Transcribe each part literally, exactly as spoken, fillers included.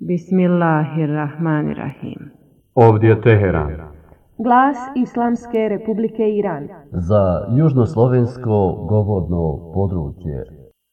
Bismillahirrahmanirrahim. Ovdje je Teheran. Glas Islamske Republike Iran. Za južnoslovensko govorno područje.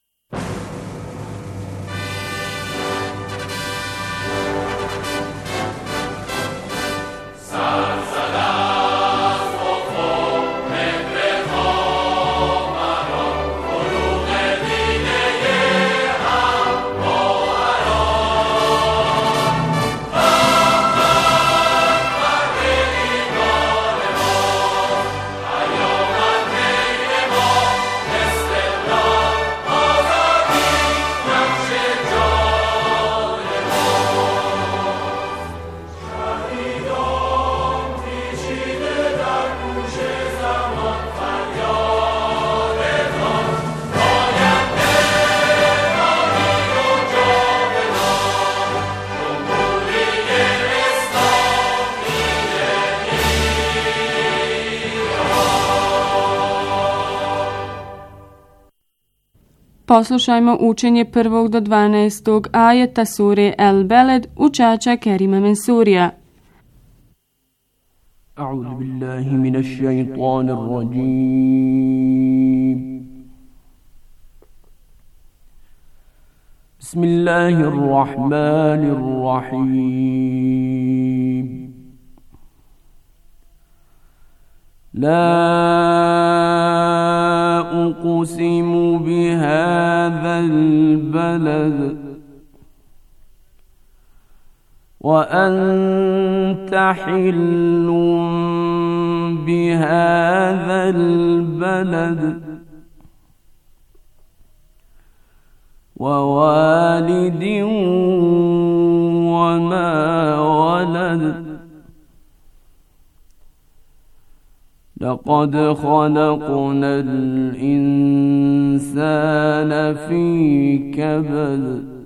Poslušajmo učenje prvog do dvanaestog ajeta sure El Beled učača Kerima Mensurija. A'udhu billahi minash shaitanir rajim. Bismillahirrahmanirrahim. La أقسم بهذا البلد وأنت حل بهذا البلد ووالد وما ولد لقد خلقنا الإنسان في كبد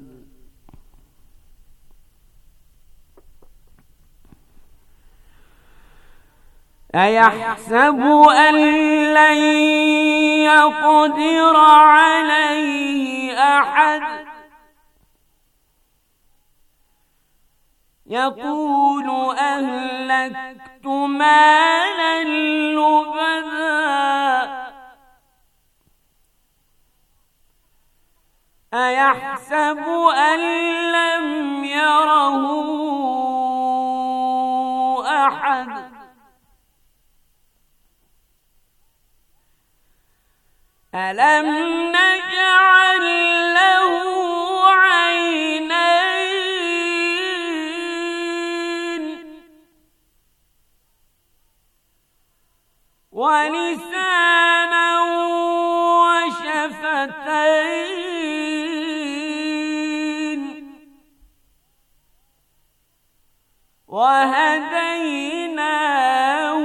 أيحسب أن لن يقدر عليه أحد يقول أهلكت مالا لبدا أيحسب أن لم يره أحد ألم نجعل له عينين ولسانا وشفتين وهديناه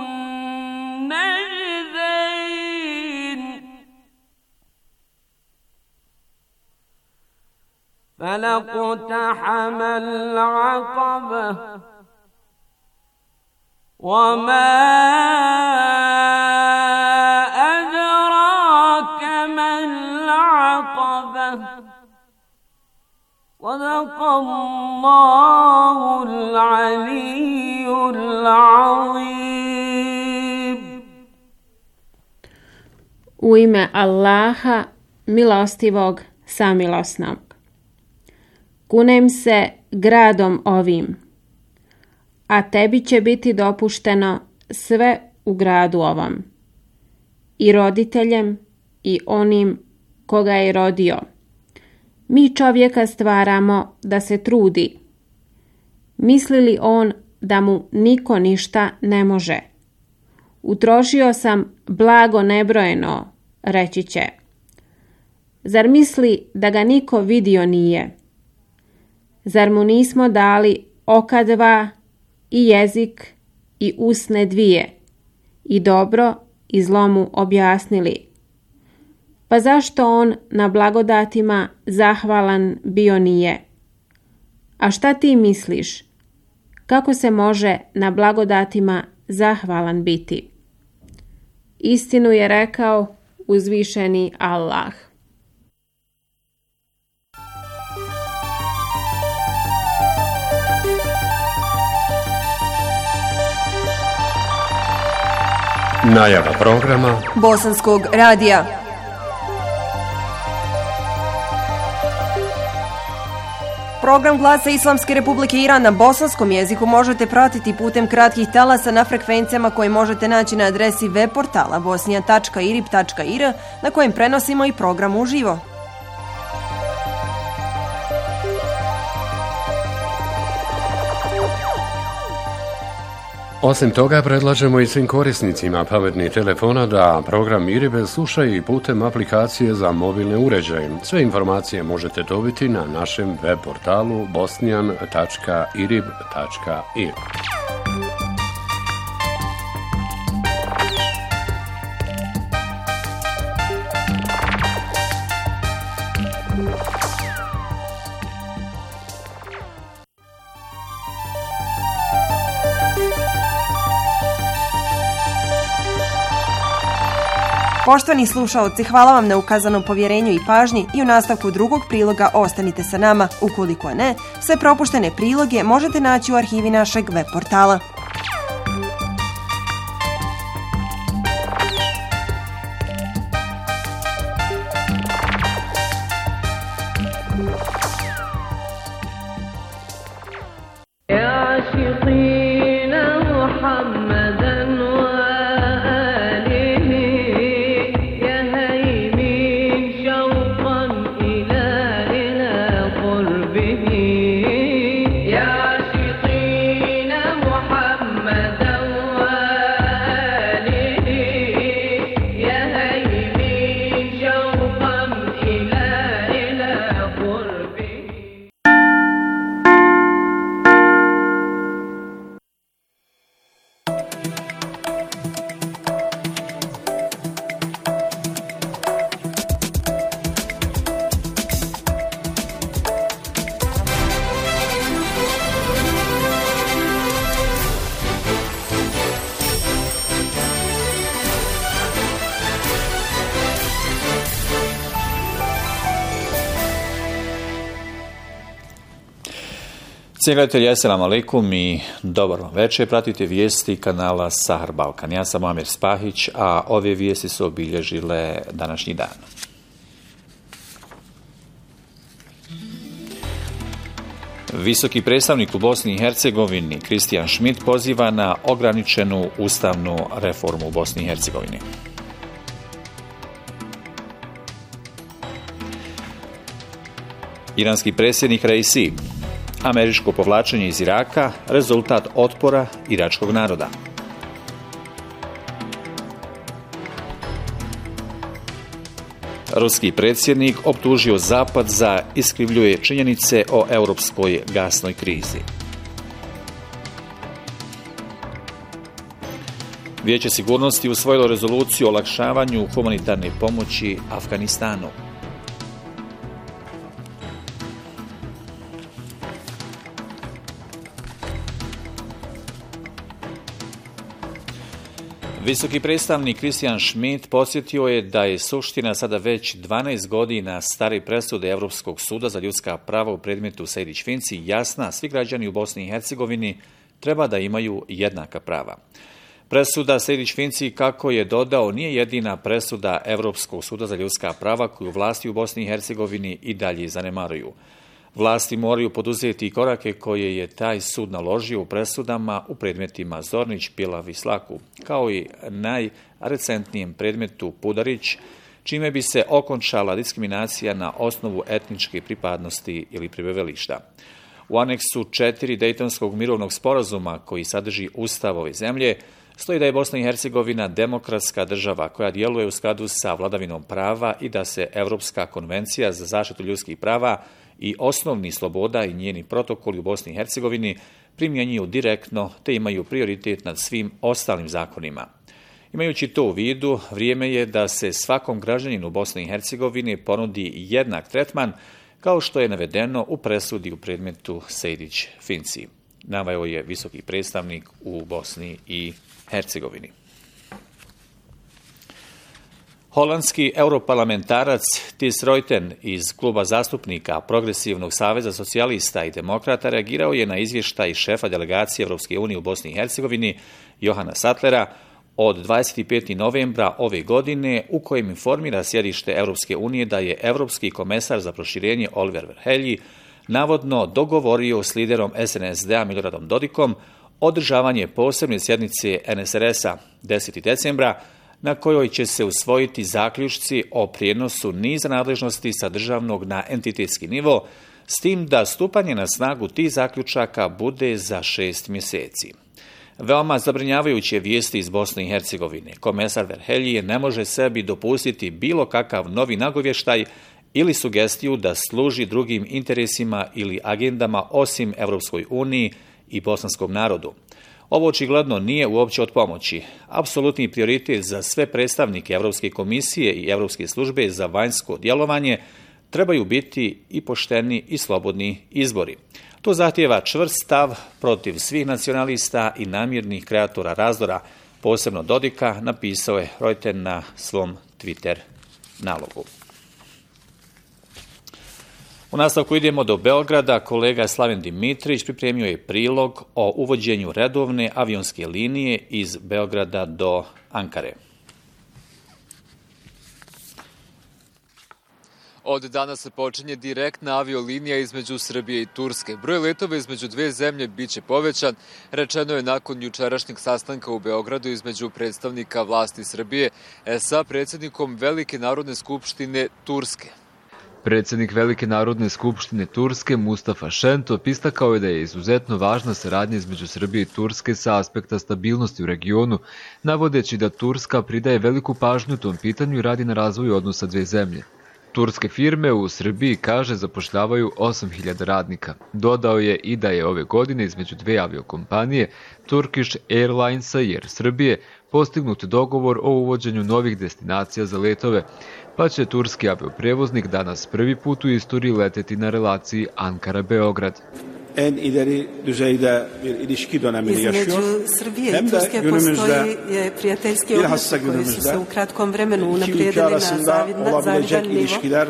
النجدين فلاقتحم العقبة وما أدراك ما العقبة صدق الله العلي العظيم. U ime Allaha, milostivog, samilosnog. Kunem se gradom ovim, a tebi će biti dopušteno sve u gradu ovom, i roditeljem i onim koga je rodio. Mi čovjeka stvaramo da se trudi. Misli li on da mu niko ništa ne može? Utrošio sam blago nebrojeno, reći će. Zar misli da ga niko vidio nije? Zar mu nismo dali oka dva i jezik i usne dvije i dobro i zlo mu objasnili? Pa zašto on na blagodatima zahvalan bio nije? A šta ti misliš? Kako se može na blagodatima zahvalan biti? Istinu je rekao uzvišeni Allah. Najava programa Bosanskog radija. Program Glasa Islamske Republike Iran na bosanskom jeziku možete pratiti putem kratkih talasa na frekvencijama koje možete naći na adresi web portala bosnija tačka irib tačka ir na kojem prenosimo i program uživo. Osim toga, predlažemo i svim korisnicima pametnih telefona da program Iribe slušaju i putem aplikacije za mobilne uređaje. Sve informacije možete dobiti na našem web portalu bosnijan tačka irib tačka ir. Poštovani slušaoci, hvala vam na ukazanom povjerenju i pažnji i u nastavku drugog priloga ostanite sa nama. Ukoliko ne, sve propuštene priloge možete naći u arhivi našeg web portala. Cijenjeni gledatelji, assalamu alaikum i dobar vam večer. Pratite vijesti kanala Sahar Balkan. Ja sam Amir Spahić, a ove vijesti su obilježile današnji dan. Visoki predstavnik u Bosni i Hercegovini Kristijan Schmidt poziva na ograničenu ustavnu reformu u Bosni i Hercegovini. Iranski predsjednik Raisi: američko povlačenje iz Iraka, rezultat otpora iračkog naroda. Ruski predsjednik optužio Zapad za iskrivljuje činjenice o europskoj gasnoj krizi. Vijeće sigurnosti usvojilo rezoluciju o olakšavanju humanitarne pomoći Afganistanu. Visoki predstavnik Kristijan Schmidt podsjetio je da je suština sada već dvanaest godina stare presude Europskog suda za ljudska prava u predmetu Sejdić-Finci jasna: svi građani u Bosni i Hercegovini treba da imaju jednaka prava. Presuda Sejdić-Finci, kako je dodao, nije jedina presuda Europskog suda za ljudska prava koju vlasti u Bosni i Hercegovini i dalje zanemaruju. Vlasti moraju poduzeti korake koje je taj sud naložio u presudama u predmetima Zornić, Pilav i Slaku, kao i najrecentnijem predmetu Pudarić, čime bi se okončala diskriminacija na osnovu etničke pripadnosti ili prebivališta. U aneksu četiri Dejtonskog mirovnog sporazuma, koji sadrži ustav ove zemlje, stoji da je Bosna i Hercegovina demokratska država koja djeluje u skladu sa vladavinom prava i da se Europska konvencija za zaštitu ljudskih prava i osnovnih sloboda i njeni protokoli u Bosni i Hercegovini primjenjuju direktno te imaju prioritet nad svim ostalim zakonima. Imajući to u vidu, vrijeme je da se svakom građaninu Bosne i Hercegovine ponudi jednak tretman, kao što je navedeno u presudi u predmetu Sejdić-Finci. Naveo je visoki predstavnik u Bosni i Hercegovini. Holandski europarlamentarac Tis Reuten iz kluba zastupnika Progresivnog saveza socijalista i demokrata reagirao je na izvještaj šefa delegacije Europske unije u Bosni i Hercegovini Johana Sattlera od dvadeset petog novembra ove godine u kojem informira sjedište Europske unije da je Evropski komesar za proširenje Oliver Varhelyi navodno dogovorio s liderom S N S D-a Miloradom Dodikom održavanje posebne sjednice N S R S-a desetog decembra na kojoj će se usvojiti zaključci o prijenosu niza nadležnosti sa državnog na entitetski nivo, s tim da stupanje na snagu tih zaključaka bude za šest mjeseci. Veoma zabrinjavajuće vijesti iz Bosne i Hercegovine. Komesar Varhelyi ne može sebi dopustiti bilo kakav novi nagovještaj ili sugestiju da služi drugim interesima ili agendama osim Europskoj uniji i bosanskom narodu. Ovo očigledno nije uopće od pomoći. Apsolutni prioritet za sve predstavnike Europske komisije i Europske službe za vanjsko djelovanje trebaju biti i pošteni i slobodni izbori. To zahtijeva čvrst stav protiv svih nacionalista i namjernih kreatora razdora, posebno Dodika, napisao je Reuters na svom Twitter nalogu. U nastavku idemo do Beograda. Kolega Slaven Dimitrić pripremio je prilog o uvođenju redovne avionske linije iz Beograda do Ankare. Od danas se počinje direktna aviolinija između Srbije i Turske. Broj letova između dve zemlje biće povećan, rečeno je nakon jučerašnjeg sastanka u Beogradu između predstavnika vlasti Srbije sa predsjednikom Velike narodne skupštine Turske. Predsjednik Velike narodne skupštine Turske Mustafa Šentop istakao je da je izuzetno važna saradnja između Srbije i Turske sa aspekta stabilnosti u regionu, navodeći da Turska pridaje veliku pažnju tom pitanju i radi na razvoju odnosa dve zemlje. Turske firme u Srbiji, kaže, zapošljavaju osam hiljada radnika. Dodao je i da je ove godine između dve aviokompanije, Turkish Airlinesa i Air Srbije, postignut dogovor o uvođenju novih destinacija za letove, pa će turski avioprevoznik danas prvi put u istoriji leteti na relaciji Ankara-Beograd. En ileri düzeyde bir ilişki dönemini yaşıyor. Između Srbije i Turske postoji prijateljski odnos koji su se u kratkom vremenu unaprijedili na zavidan nivo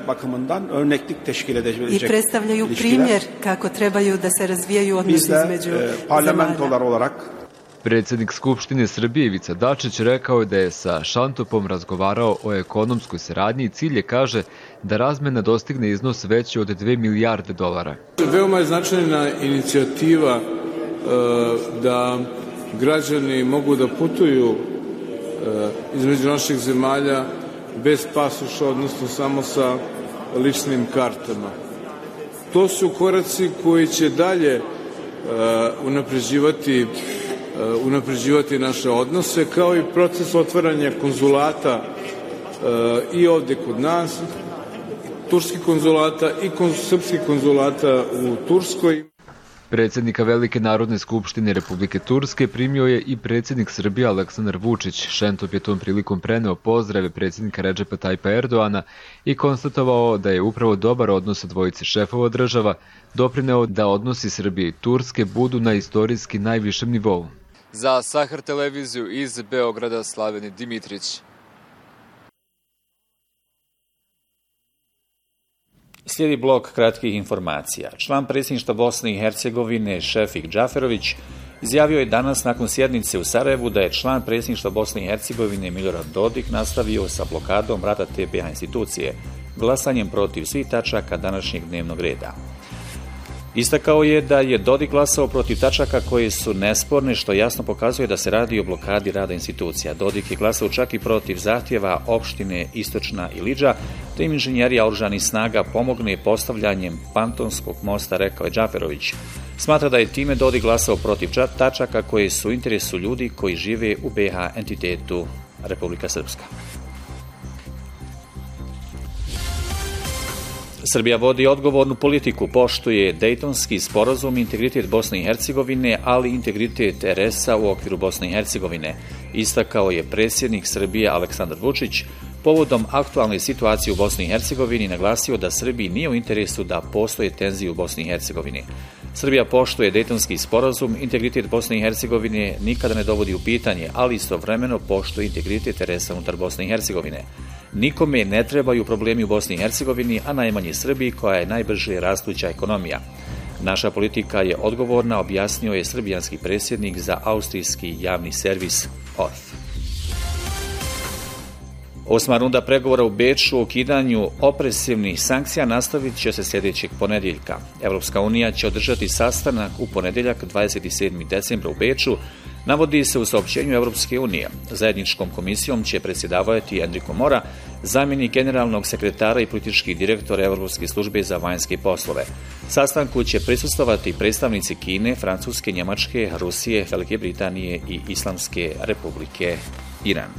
i predstavljaju primjer kako trebaju da se razvijaju odnosi između zemalja. Predsjednik Skupštine Srbije Ivica Dačić rekao je da je sa Šantopom razgovarao o ekonomskoj saradnji i cilj je, kaže, da razmena dostigne iznos veći od dve milijarde dolara. Veoma je značajna inicijativa da građani mogu da putuju između naših zemalja bez pasoša, odnosno samo sa ličnim kartama. To su koraci koji će dalje unapređivati unapređivati naše odnose, kao i proces otvaranja konzulata i ovdje kod nas, turskih konzulata i srpskih konzulata u Turskoj. Predsjednika Velike narodne skupštine Republike Turske primio je i predsjednik Srbije Aleksandar Vučić. Šentop je tom prilikom preneo pozdrave predsjednika Redžepa Tajpa Erdoana i konstatovao da je upravo dobar odnos dvojice šefova država doprineo da odnosi Srbije i Turske budu na istorijski najvišem nivou. Za Sahar televiziju iz Beograda Slaven Dimitrić. Slijedi blok kratkih informacija. Član predsjedništva Bosne i Hercegovine Šefik Džaferović izjavio je danas nakon sjednice u Sarajevu da je član predsjedništva Bosne i Hercegovine Milorad Dodik nastavio sa blokadom rada te be ha institucije, glasanjem protiv svih tačaka današnjeg dnevnog reda. Istakao je da je Dodik glasao protiv tačaka koje su nesporne, što jasno pokazuje da se radi o blokadi rada institucija. Dodik je glasao čak i protiv zahtjeva opštine Istočna Ilidža, da im inženjerija oružanih snaga pomogne postavljanjem Pantonskog mosta, rekao je Džaferović. Smatra da je time Dodik glasao protiv tačaka koje su u interesu ljudi koji žive u be ha entitetu Republika Srpska. Srbija vodi odgovornu politiku, poštuje Dejtonski sporazum i integritet Bosne i Hercegovine, ali i integritet er es a u okviru Bosne i Hercegovine, istakao je predsjednik Srbije Aleksandar Vučić povodom aktualne situacije u Bosni i Hercegovini, naglasio da Srbiji nije u interesu da postoje tenzije u Bosni i Hercegovini. Srbija poštuje Dejtonski sporazum, integritet Bosne i Hercegovine nikada ne dovodi u pitanje, ali istovremeno poštuje integritet er es a unutar Bosne i Hercegovine. Nikome ne trebaju problemi u Bosni i Hercegovini, a najmanje Srbiji koja je najbrže rastuća ekonomija. Naša politika je odgovorna, objasnio je srbijanski predsjednik za austrijski javni servis O R F. Osma runda pregovora u Beču o ukidanju opresivnih sankcija nastavit će se sljedećeg ponedjeljka. Europska unija će održati sastanak u ponedjeljak dvadeset sedmog decembra u Beču, navodi se u saopćenju Europske unije. Zajedničkom komisijom će predsjedavati Enrico Mora, zamjenik generalnog sekretara i politički direktor Europske službe za vanjske poslove. Sastanku će prisustvovati predstavnici Kine, Francuske, Njemačke, Rusije, Velike Britanije i Islamske Republike Iran.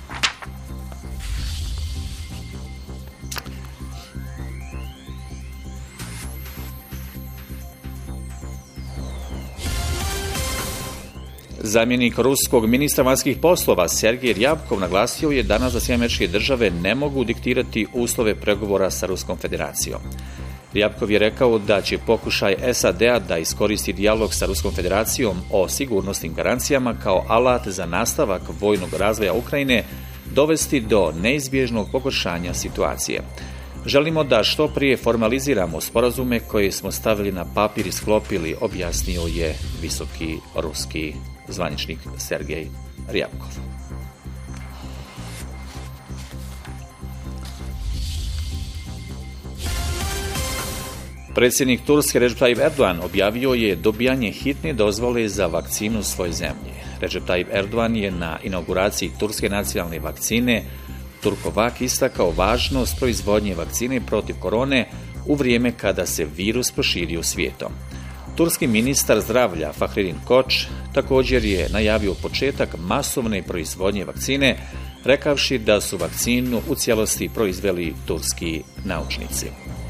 Zamjenik ruskog ministra vanjskih poslova Sergej Ryabkov naglasio je danas da Sjedinjene Američke Države ne mogu diktirati uslove pregovora sa Ruskom federacijom. Ryabkov je rekao da će pokušaj S A D-a da iskoristi dijalog sa Ruskom federacijom o sigurnosnim garancijama kao alat za nastavak vojnog razvoja Ukrajine dovesti do neizbježnog pogoršanja situacije. Želimo da što prije formaliziramo sporazume koje smo stavili na papir i sklopili, objasnio je visoki ruski zvaničnik Sergej Ryabkov. Predsjednik Turske Recep Tayyip Erdogan objavio je dobijanje hitne dozvole za vakcinu svoje zemlje. Recep Tayyip Erdogan je na inauguraciji turske nacionalne vakcine Turkovak istakao važnost proizvodnje vakcine protiv korone u vrijeme kada se virus proširio svijetom. Turski ministar zdravlja Fahrettin Koç također je najavio početak masovne proizvodnje vakcine, rekavši da su vakcinu u cijelosti proizveli turski naučnici.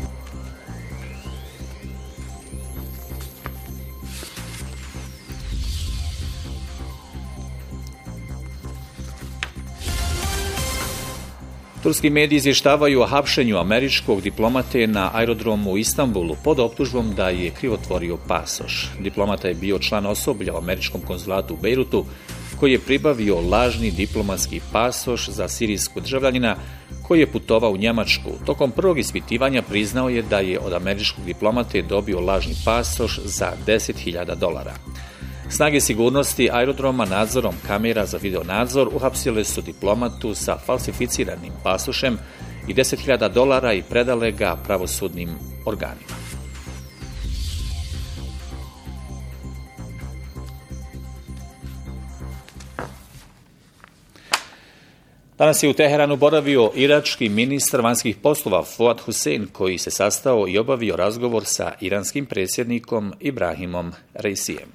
Turski mediji izvještavaju o hapšenju američkog diplomate na aerodromu u Istanbulu pod optužbom da je krivotvorio pasoš. Diplomata je bio član osoblja u američkom konzulatu u Bejrutu koji je pribavio lažni diplomatski pasoš za sirijskog državljanina koji je putovao u Njemačku. Tokom prvog ispitivanja priznao je da je od američkog diplomate dobio lažni pasoš za deset hiljada dolara. Snage sigurnosti aerodroma nadzorom kamera za videonadzor uhapsile su diplomatu sa falsificiranim pasošem i deset hiljada dolara i predale ga pravosudnim organima. Danas je u Teheranu boravio irački ministar vanjskih poslova Fuad Hussein, koji se sastao i obavio razgovor sa iranskim predsjednikom Ibrahimom Raisijem.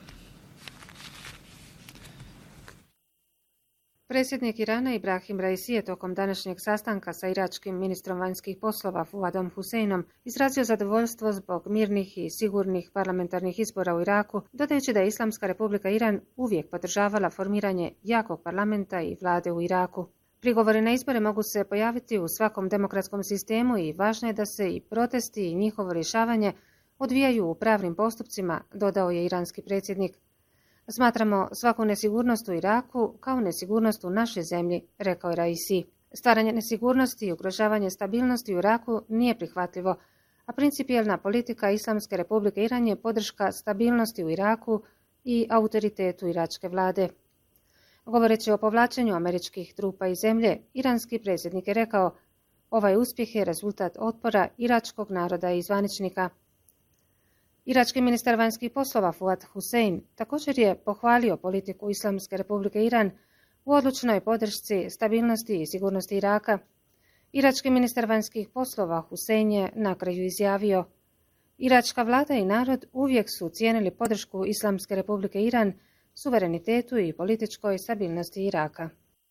Predsjednik Irana Ibrahim Raisi je tokom današnjeg sastanka sa iračkim ministrom vanjskih poslova Fuadom Husseinom izrazio zadovoljstvo zbog mirnih i sigurnih parlamentarnih izbora u Iraku, dodajući da je Islamska Republika Iran uvijek podržavala formiranje jakog parlamenta i vlade u Iraku. Prigovori na izbore mogu se pojaviti u svakom demokratskom sistemu i važno je da se i protesti i njihovo rješavanje odvijaju u pravnim postupcima, dodao je iranski predsjednik. Smatramo svaku nesigurnost u Iraku kao nesigurnost u našoj zemlji, rekao je Raisi. Stvaranje nesigurnosti i ugrožavanje stabilnosti u Iraku nije prihvatljivo, a principijelna politika Islamske Republike Iran je podrška stabilnosti u Iraku i autoritetu iračke vlade. Govoreći o povlačenju američkih trupa iz zemlje, iranski predsjednik je rekao: ovaj uspjeh je rezultat otpora iračkog naroda i zvaničnika. Irački ministar vanjskih poslova Fuad Hussein također je pohvalio politiku Islamske Republike Iran u odlučnoj podršci stabilnosti i sigurnosti Iraka. Irački ministar vanjskih poslova Hussein je na kraju izjavio: iračka vlada i narod uvijek su cijenili podršku Islamske Republike Iran, suverenitetu i političkoj stabilnosti Iraka.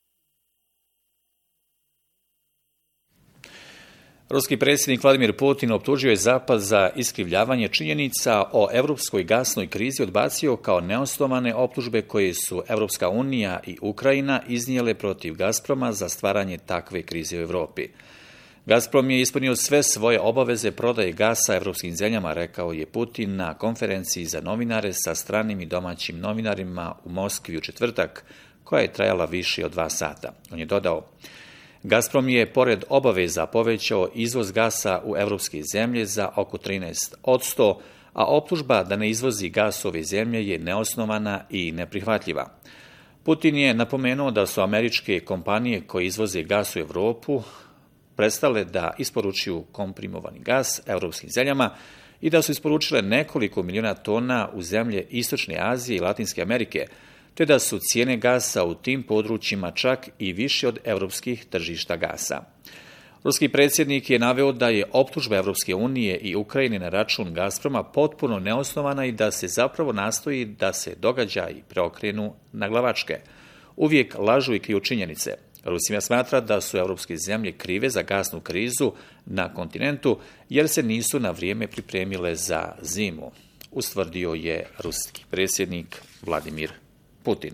Ruski predsjednik Vladimir Putin optužio je Zapad za iskrivljavanje činjenica o europskoj gasnoj krizi, odbacio kao neosnovane optužbe koje su Europska unija i Ukrajina iznijele protiv Gazproma za stvaranje takve krize u Europi. Gazprom je ispunio sve svoje obaveze prodaje gasa europskim zemljama, rekao je Putin na konferenciji za novinare sa stranim i domaćim novinarima u Moskvi u četvrtak, koja je trajala više od dva sata. On je dodao: Gazprom je pored obaveza povećao izvoz gasa u europske zemlje za oko trinaest posto, a optužba da ne izvozi gas ove zemlje je neosnovana i neprihvatljiva. Putin je napomenuo da su američke kompanije koje izvoze gas u Europu prestale da isporučuju komprimovani gas europskim zemljama i da su isporučile nekoliko miliona tona u zemlje Istočne Azije i Latinske Amerike, te da su cijene gasa u tim područjima čak i više od europskih tržišta gasa. Ruski predsjednik je naveo da je optužba Evropske unije i Ukrajine na račun Gazproma potpuno neosnovana i da se zapravo nastoji da se događaji preokrenu na glavačke. Uvijek lažu i kriju činjenice. Rusija smatra da su evropske zemlje krive za gasnu krizu na kontinentu jer se nisu na vrijeme pripremile za zimu, ustvrdio je ruski predsjednik Vladimir Putin.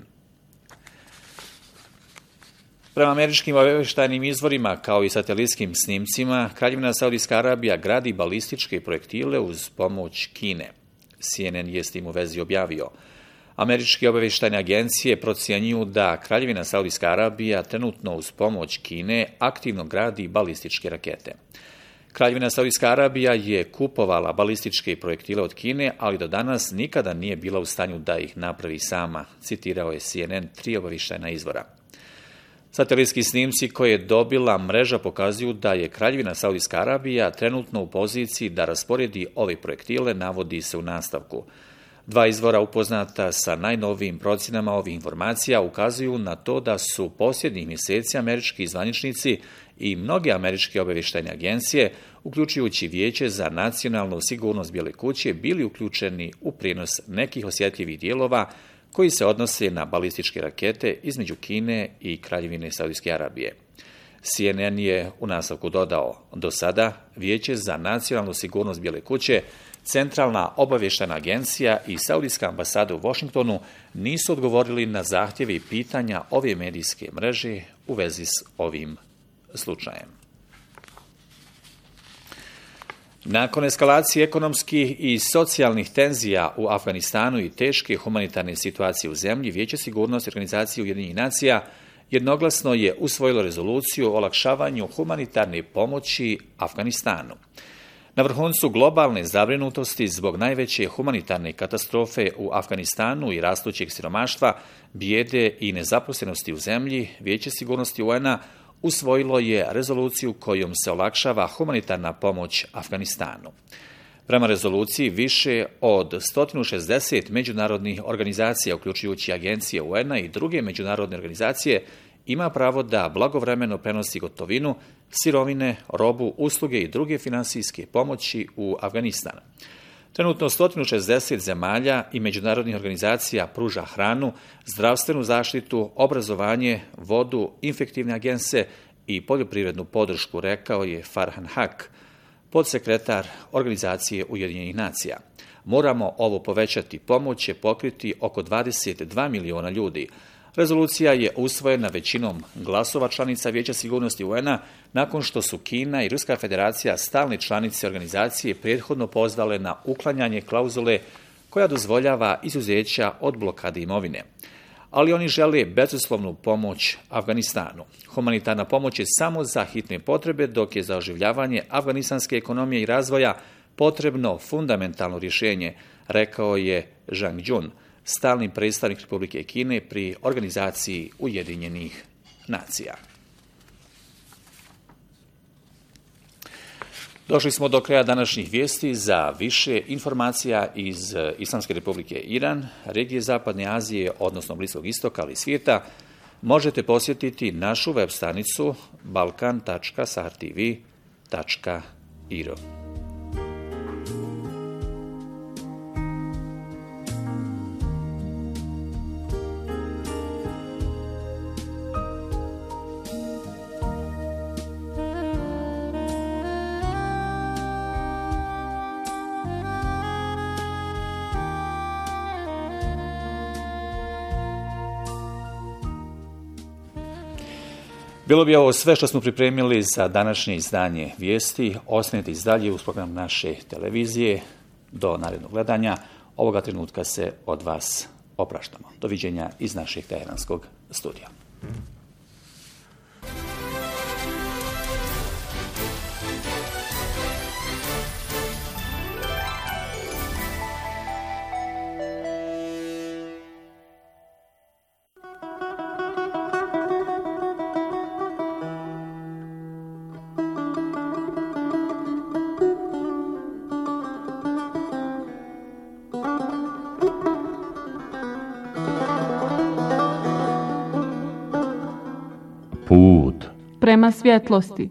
Prema američkim obavještajnim izvorima kao i satelitskim snimcima, Kraljevina Saudijska Arabija gradi balističke projektile uz pomoć Kine. C N N je s tim u vezi objavio. Američke obavještajne agencije procjenjuju da Kraljevina Saudijska Arabija trenutno uz pomoć Kine aktivno gradi balističke rakete. Kraljevina Saudijska Arabija je kupovala balističke projektile od Kine, ali do danas nikada nije bila u stanju da ih napravi sama, citirao je C N N tri obavještajna izvora. Satelitski snimci koje je dobila mreža pokazuju da je Kraljevina Saudijska Arabija trenutno u poziciji da rasporedi ove projektile, navodi se u nastavku. Dva izvora upoznata sa najnovijim procjenama ovih informacija ukazuju na to da su posljednjih mjeseci američki zvaničnici i mnoge američke obavještajne agencije, uključujući Vijeće za nacionalnu sigurnost Bijele kuće, bili uključeni u prijenos nekih osjetljivih dijelova koji se odnose na balističke rakete između Kine i Kraljevine Saudijske Arabije. C N N je u nastavku dodao, do sada Vijeće za nacionalnu sigurnost Bijele kuće, Centralna obavještajna agencija i Saudijska ambasada u Washingtonu nisu odgovorili na zahtjeve i pitanja ove medijske mreže u vezi s ovim slučajem. Nakon eskalacije ekonomskih i socijalnih tenzija u Afganistanu i teške humanitarne situacije u zemlji, Vijeće sigurnosti Organizacije Ujedinjenih nacija jednoglasno je usvojilo rezoluciju o olakšavanju humanitarne pomoći Afganistanu. Na vrhuncu globalne zabrinutosti zbog najveće humanitarne katastrofe u Afganistanu i rastućeg siromaštva, bijede i nezaposlenosti u zemlji, Vijeće sigurnosti U N-a usvojilo je rezoluciju kojom se olakšava humanitarna pomoć Afganistanu. Prema rezoluciji, više od sto šezdeset međunarodnih organizacija, uključujući agencije U N-a i druge međunarodne organizacije, ima pravo da blagovremeno prenosi gotovinu, sirovine, robu, usluge i druge finansijske pomoći u Afganistan. Trenutno sto šezdeset zemalja i međunarodnih organizacija pruža hranu, zdravstvenu zaštitu, obrazovanje, vodu, infektivne agense i poljoprivrednu podršku, rekao je Farhan Haq, podsekretar Organizacije Ujedinjenih nacija. Moramo ovo povećati, pomoć će pokriti oko dvadeset dva miliona ljudi. Rezolucija je usvojena većinom glasova članica Vijeća sigurnosti U N-a nakon što su Kina i Ruska federacija, stalne članice organizacije, prethodno pozvale na uklanjanje klauzule koja dozvoljava izuzeća od blokade imovine. Ali oni žele bezuslovnu pomoć Afganistanu. Humanitarna pomoć je samo za hitne potrebe, dok je za oživljavanje afganistanske ekonomije i razvoja potrebno fundamentalno rješenje, rekao je Zhang Jun, stalni predstavnik Republike Kine pri Organizaciji Ujedinjenih nacija. Došli smo do kraja današnjih vijesti. Za više informacija iz Islamske Republike Iran, regije Zapadne Azije, odnosno Bliskog istoka, ali i svijeta, možete posjetiti našu web stranicu balkan tačka sahartv tačka i r. Bilo bi ovo sve što smo pripremili za današnje izdanje vijesti. Ostanite iz dalje uz program naše televizije. Do narednog gledanja. Ovoga trenutka se od vas opraštamo. Doviđenja iz našeg teheranskog studija. prema svjetlosti.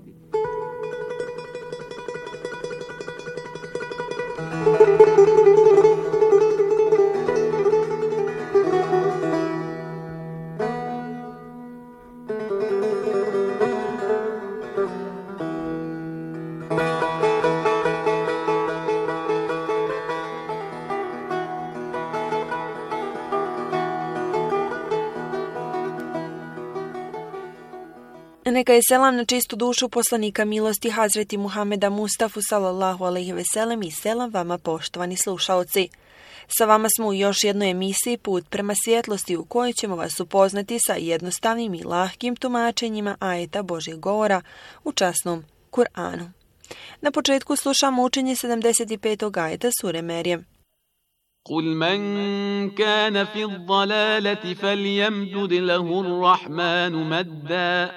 Neka je selam na čistu dušu poslanika milosti Hazreti Muhameda Mustafa sallallahu alejhi ve sellem i selam vama poštovani slušaoci. Sa vama smo u još jednoj emisiji Put prema svjetlosti u kojoj ćemo vas upoznati sa jednostavnim i lahkim tumačenjima ajeta Božjeg govora u časnom Kur'anu. Na početku slušamo učenje sedamdeset petog ajeta sure Merjem. قل من كان في الضلالة فليمدد له الرحمن مدا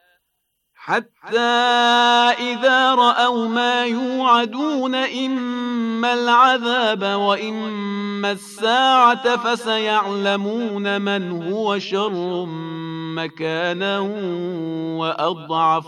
حتى إذا رأوا ما يوعدون إما العذاب وإما الساعة فسيعلمون من هو شر مكانا وأضعف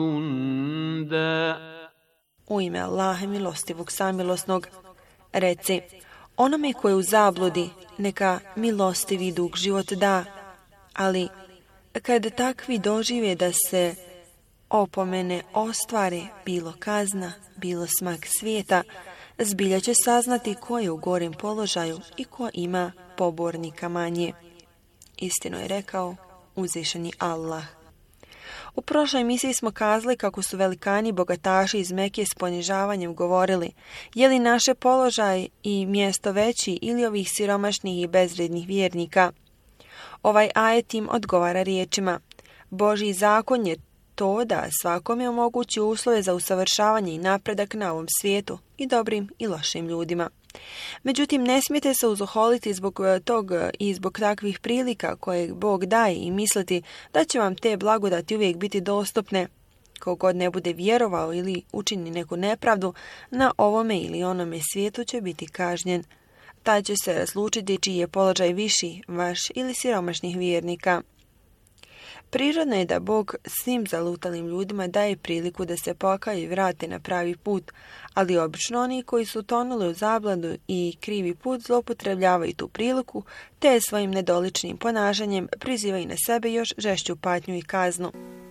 جندا. U ime Allaha milostivog samilosnog, reci, onome ko je u zabludi, neka milostivi dug život da, ali kada takvi dožive da se opomene ostvare, bilo kazna, bilo smak svijeta, zbilja će saznati ko je u gorem položaju i ko ima pobornika manje. Istino je rekao uzvišeni Allah. U prošloj emisiji smo kazali kako su velikani bogataši iz Mekije s ponižavanjem govorili, je li naše položaj i mjesto veći ili ovih siromašnih i bezvrednih vjernika. Ovaj ajet im odgovara riječima: Božji zakon je to da svakome omogući uslove za usavršavanje i napredak na ovom svijetu, i dobrim i lošim ljudima. Međutim, ne smijete se uzoholiti zbog tog i zbog takvih prilika koje Bog daje i misliti da će vam te blagodati uvijek biti dostupne. Kogod ne bude vjerovao ili učini neku nepravdu, na ovome ili onome svijetu će biti kažnjen. Taj će se razlučiti čiji je položaj viši, vaš ili siromašnih vjernika. Prirodno je da Bog svim zalutalim ljudima daje priliku da se pokaju i vrate na pravi put, ali obično oni koji su tonuli u zabludu i krivi put zloupotrebljavaju tu priliku, te svojim nedoličnim ponašanjem prizivaju na sebe još žešću patnju i kaznu.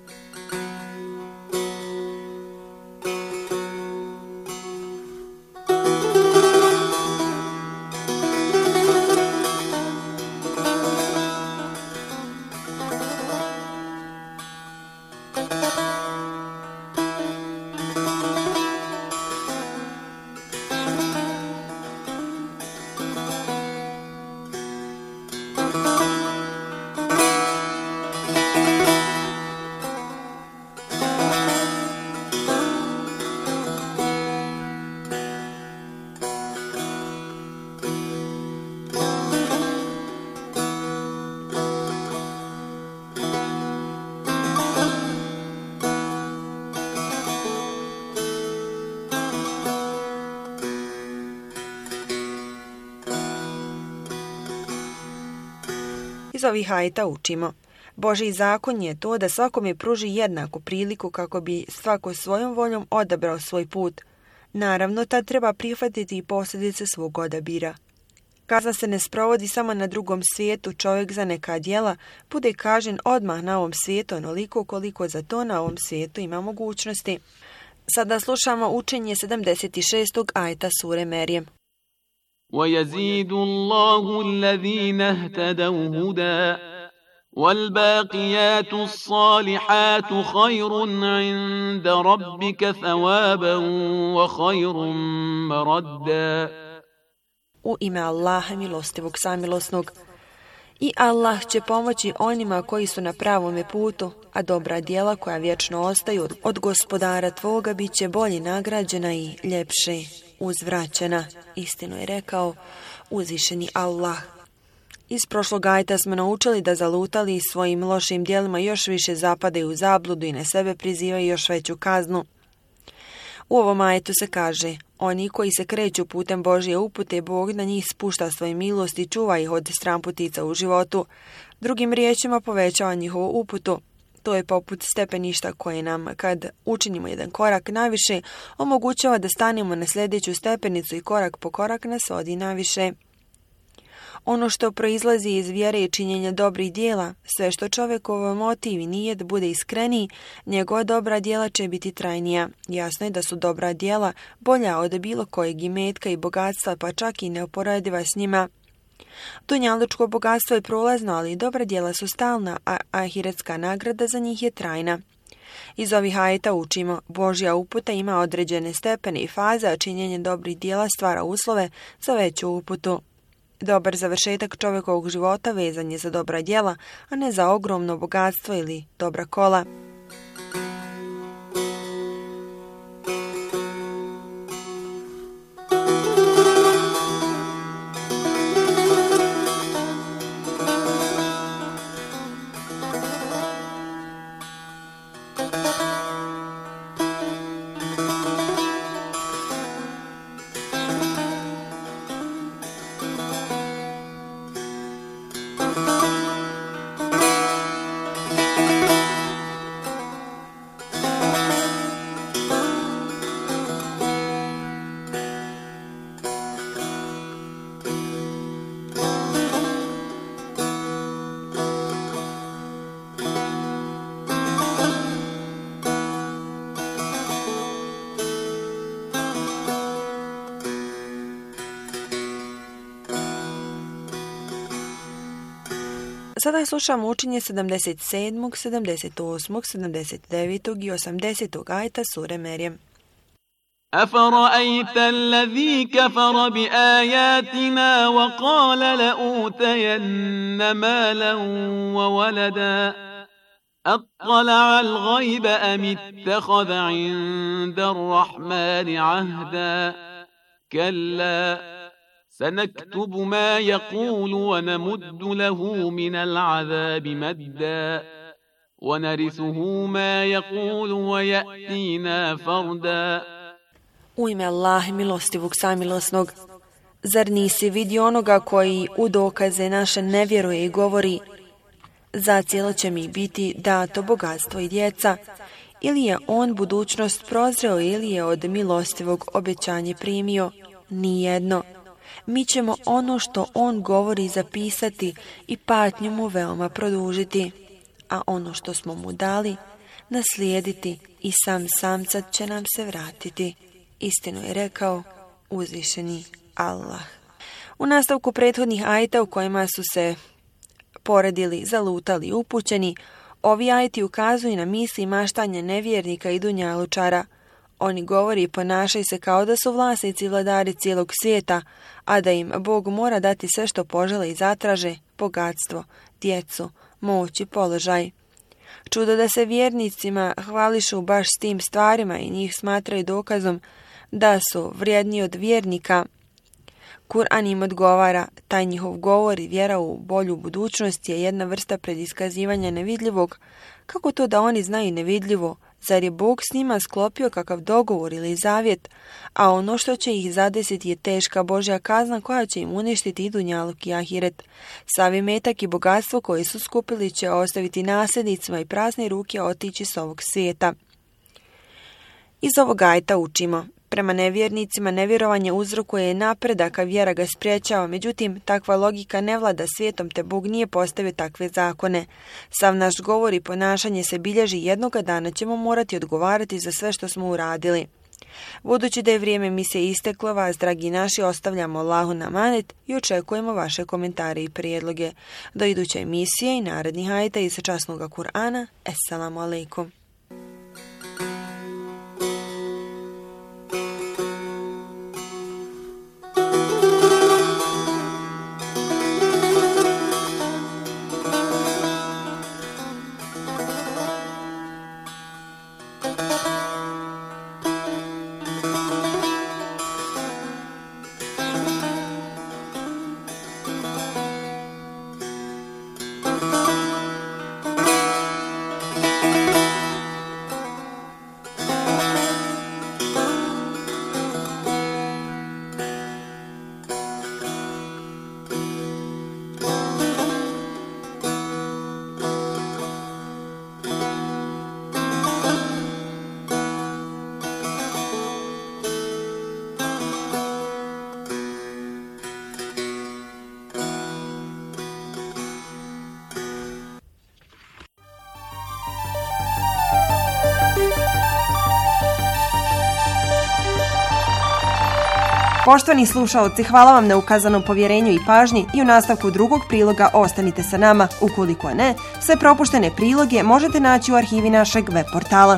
Iz ovih ajeta učimo: Božji zakon je to da svakome pruži jednaku priliku kako bi svako svojom voljom odabrao svoj put. Naravno, tad treba prihvatiti i posljedice svog odabira. Kazna se ne sprovodi samo na drugom svijetu, čovjek za neka djela bude kažnjen odmah na ovom svijetu onoliko koliko za to na ovom svijetu ima mogućnosti. Sada slušamo učenje sedamdeset šestog ajeta sure Merjem. وَيَزِيدُ اللَّهُ الَّذِينَ اهْتَدَوْا هُدًى وَالْبَاقِيَاتُ الصَّالِحَاتُ خَيْرٌ عِندَ رَبِّكَ ثَوَابًا وَخَيْرٌ مَرَدًّا. U ime Allaha milostivog samilosnog. I Allah će pomoći onima koji su na pravome putu, a dobra djela koja vječno ostaju od, od gospodara tvoga bit će bolje nagrađena i ljepše uzvraćena. Istinu je rekao uzvišeni Allah. Iz prošlog ajeta smo naučili da zalutali svojim lošim djelima još više zapadaju u zabludu i na sebe prizivaju još veću kaznu. U ovom ajetu se kaže: oni koji se kreću putem Božje upute, Bog na njih spušta svoju milost i čuva ih od stramputica u životu. Drugim riječima povećava njihovu uputu. To je poput stepeništa koje nam, kad učinimo jedan korak naviše, omogućava da stanemo na sljedeću stepenicu i korak po korak nas vodi naviše. Ono što proizlazi iz vjere i činjenja dobrih dijela, sve što čovjekov motiv i nijet bude iskreniji, njegova dobra dijela će biti trajnija. Jasno je da su dobra dijela bolja od bilo kojeg imetka i bogatstva, pa čak i neuporediva s njima. Dunjalučko bogatstvo je prolazno, ali dobra djela su stalna, a ahiretska nagrada za njih je trajna. Iz ovih ajeta učimo, Božja uputa ima određene stepene i faze, a činjenje dobrih djela stvara uslove za veću uputu. Dobar završetak čovjekovog života vezan je za dobra djela, a ne za ogromno bogatstvo ili dobra kola. Sada slušamo učenje sedamdeset sedmog, sedamdeset osmog, sedamdeset devetog i osamdesetog ajeta sure Merjem. أفرأيت الذي كفر بآياتنا وقال لأوتين مالا وولدا أطلع الغيب أم اتخذ عند الرحمن عهدا كلا سنكتب ما يقول ونمد له من العذاب مدا ونرثه ما يقول ويأتينا فردا. U ime Allah, milostivog samilosnog, zar nisi vidio onoga koji u dokaze naše ne vjeruje i govori, zacijelo će mi biti dato bogatstvo i djeca, ili je on budućnost prozreo ili je od milostivog obećanje primio? Nijedno. Mi ćemo ono što on govori zapisati i patnju mu veoma produžiti, a ono što smo mu dali naslijediti i sam samcat će nam se vratiti. Istinu je rekao uzvišeni Allah. U nastavku prethodnih ajeta u kojima su se poredili, zalutali i upućeni, ovi ajeti ukazuju na misli i maštanje nevjernika i dunjalučara. Oni govori i ponašaju se kao da su vlasnici i vladari cijelog svijeta, a da im Bog mora dati sve što požele i zatraže, bogatstvo, djecu, moć i položaj. Čudo da se vjernicima hvališu baš s tim stvarima i njih smatraju dokazom da su vrijedniji od vjernika. Kur'an im odgovara, taj njihov govor i vjera u bolju budućnost je jedna vrsta prediskazivanja nevidljivog. Kako to da oni znaju nevidljivo? Zar je Bog s njima sklopio kakav dogovor ili zavjet, a ono što će ih zadesiti je teška Božja kazna koja će im uništiti i dunjaluk i ahiret. Sav imetak i bogatstvo koje su skupili će ostaviti nasljednicima i prazne ruke otići s ovog svijeta. Iz ovog ajeta učimo. Prema nevjernicima nevjerovanje uzrokuje napredak, a vjera ga spriječava. Međutim, takva logika ne vlada svijetom, te Bog nije postavio takve zakone. Sav naš govor i ponašanje se bilježi, jednoga dana ćemo morati odgovarati za sve što smo uradili. Budući da je vrijeme emisije isteklo, vas, dragi naši, ostavljamo Allahu na amanet i očekujemo vaše komentare i prijedloge. Do iduće emisije i narednih ajeta iz časnoga Kur'ana. Esselamu alaikum. Poštovani slušaoci, hvala vam na ukazanom povjerenju i pažnji i u nastavku drugog priloga ostanite sa nama. Ukoliko ne, sve propuštene priloge možete naći u arhivi našeg web portala.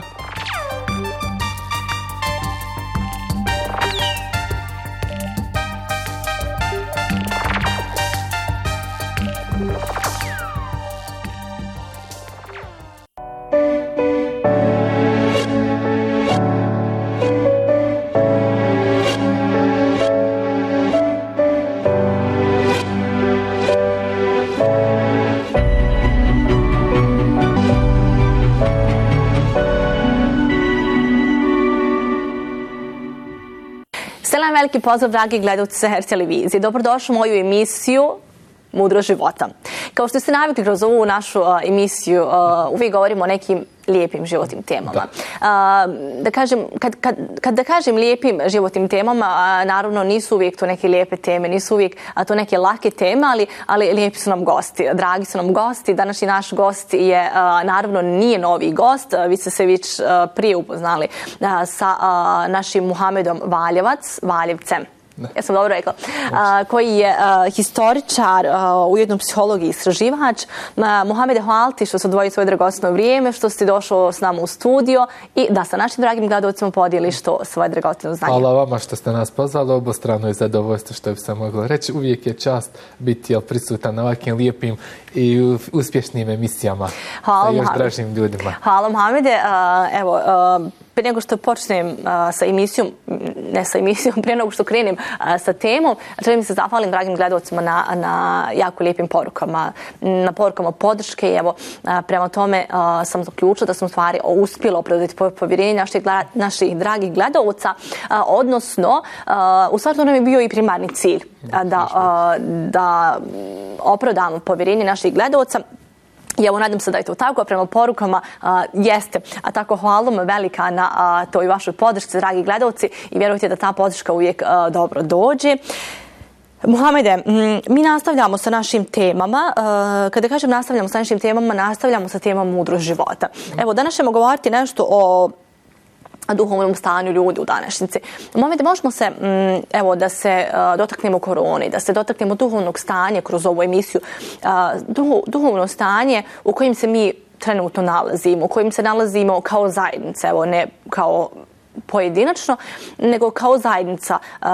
Veliki pozdrav, dragi gledalci sa Her televizije. Dobrodošli u moju emisiju Mudro života. Kao što ste navikli kroz ovu našu uh, emisiju, uh, uvijek govorimo o nekim lijepim životnim temama. Da. Uh, da kažem, kad, kad, kad da kažem lijepim životnim temama, uh, naravno nisu uvijek to neke lijepe teme, nisu uvijek uh, to neke lake teme, ali, ali lijepi su nam gosti, dragi su nam gosti. Današnji naš gost je, uh, naravno, nije novi gost, uh, vi ste se već uh, prije upoznali uh, sa uh, našim Muhamedom Valjevac, Valjevcem. Ne. Ja sam dobro rekla, uh, koji je uh, historičar, uh, ujedno psiholog i istraživač. Uh, Muhamede, hvala ti što ste odvojili svoje dragocjeno vrijeme, što ste došao s nama u studio i da sa našim dragim gledalcima podijeliš to svoje dragocjeno znanje. Hvala vama što ste nas pozvali, obostrano je zadovoljstvo što bi se moglo reći. Uvijek je čast biti jel, prisutan na ovakvim lijepim i uspješnim emisijama hvala, sa još Muhammed. dražim ljudima. Hvala, Muhamede. Uh, evo, uh, prije nego što počnem uh, sa emisijom, ne sa emisijom, prije nego što krenem uh, sa temom, želim se zahvalim dragim gledalcima na, na jako lijepim porukama, na porukama podrške. Evo, uh, prema tome uh, sam zaključila da sam u stvari uspjela opravdati povjerenje naših, naših dragih gledalca, uh, odnosno, uh, u stvari to nam je bio i primarni cilj, uh, da, uh, da opravdamo povjerenje naših gledalca. I evo, nadam se da je to tako, prema porukama uh, jeste. A tako hvala vam velika na uh, toj vašoj podršci, dragi gledalci, i vjerujte da ta podrška uvijek uh, dobro dođe. Muhamede, mi nastavljamo sa našim temama. Uh, kada kažem nastavljamo sa našim temama, nastavljamo sa temom mudro života. Evo, danas ćemo govoriti nešto o duhovnom stanju ljudi u današnjici. U momentu možemo se, evo, da se uh, dotaknemo korone, da se dotaknemo duhovnog stanja kroz ovu emisiju, uh, duho, duhovno stanje u kojem se mi trenutno nalazimo, u kojem se nalazimo kao zajednica, evo, ne kao pojedinačno, nego kao zajednica, uh,